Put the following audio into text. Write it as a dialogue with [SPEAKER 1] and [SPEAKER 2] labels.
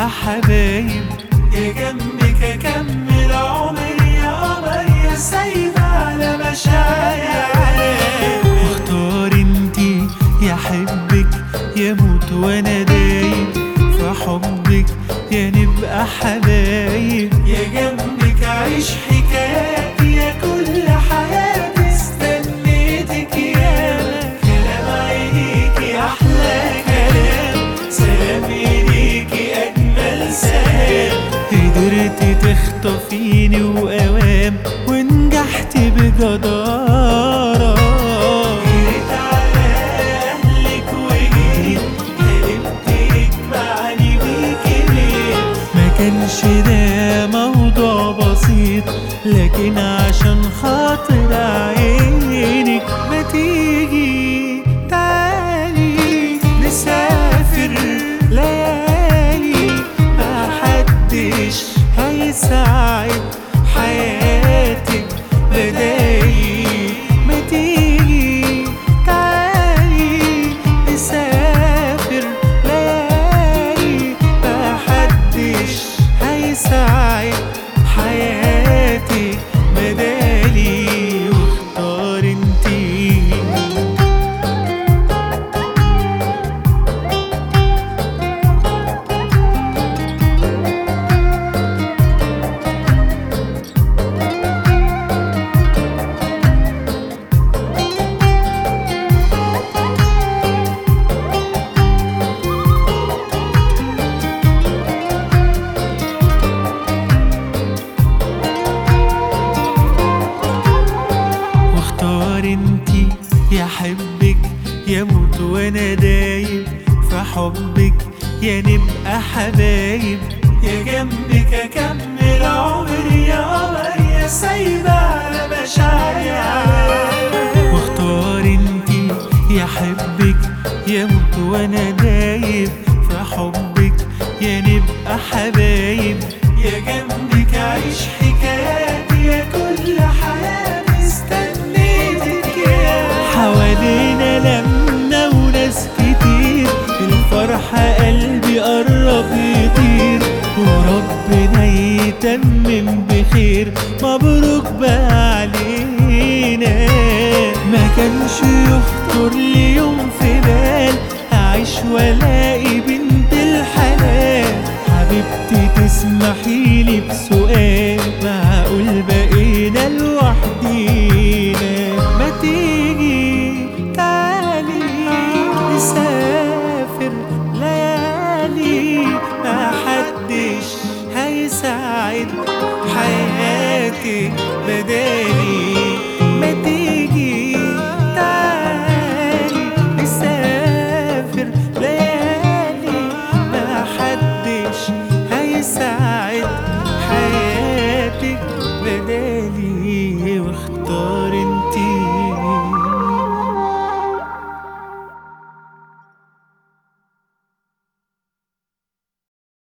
[SPEAKER 1] حبايب. يا جنبك اكمل عمري يا قمر يا سايبة على مشاعري. واختار انتي يا حبك يا موت وانا دايب في حبك يا نبقى حبايب. يا جنبك عيش حكاياتي يا كل حياتي استنيتك يا كلام عينيكي احلى كلام سلامي ليكي اجمل سلام. قدرتي تخطفيني واوام ونجحتي بجدارة. جريت على اهلك وجيت حلمت يجمعني بيكي ليه. ما كانش ده موضوع بسيط لكن عشان خاطر عينك ما تيجي تعالي نسافر ليالي. ما حدش هيساعد حياتك بدالي. ما تيجي تعالي نسافر ليالي. ما حدش هيساعد حياتك بدالي. واختار انتي انتي يا حبك يا موت وانا دايب في حبك يا نبقى حبايب. يا جنبك اكمل عمري يا قمر يا سايبة على مشاعري. واختار انتي يا حبك يا موت وانا دايب في حبك يا نبقى حبايب. يا جنبك عيش حكاياتي يا كل حياتي حوالينا لمنا وناس كتير الفرحة قلبي قرب يطير وربنا يتمم بخير. مبروك بقى علينا. ما كانش يخطر لي يوم في بال أعيش والاقي بنت الحلال. حبيبتي تسمحيلي بسؤال معقول بقينا لوحدينا. ما تيجي تعالي نسافر ليالي. ما حدش هيساعد حياتي بدالي. ما تيجي تعالي نسافر ليالي. ما حدش هيساعد حياتك بدالي. واختار